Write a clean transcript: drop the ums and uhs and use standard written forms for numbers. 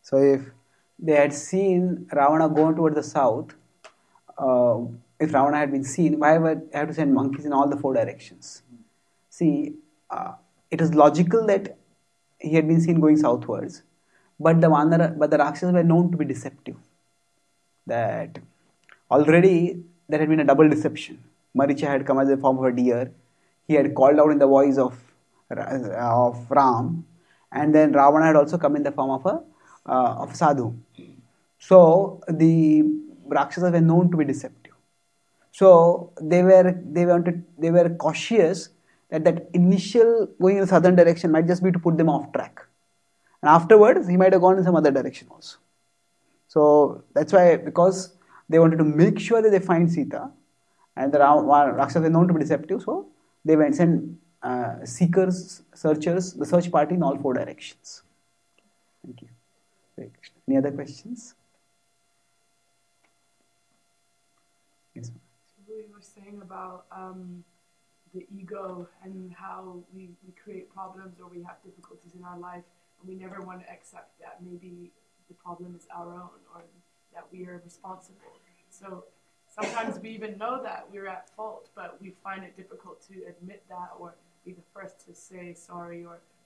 So if they had seen Ravana going towards the south, uh, if Ravana had been seen, why would I have to send monkeys in all the four directions? See, it is logical that he had been seen going southwards, but the Rakshasas were known to be deceptive. That already there had been a double deception. Maricha had come as a form of a deer. He had called out in the voice of Ram, and then Ravana had also come in the form of a of sadhu. So the Rakshasas were known to be deceptive. So they were cautious that that initial going in the southern direction might just be to put them off track, and afterwards he might have gone in some other direction also. So that's why, because they wanted to make sure that they find Sita, and the Rakshasas were known to be deceptive, so they went send seekers, searchers, the search party in all four directions. Thank you. Any other questions? Yes. We were saying about the ego and how we create problems or we have difficulties in our life, and we never want to accept that maybe the problem is our own or that we are responsible. So sometimes we even know that we're at fault, but we find it difficult to admit that or be the first to say sorry or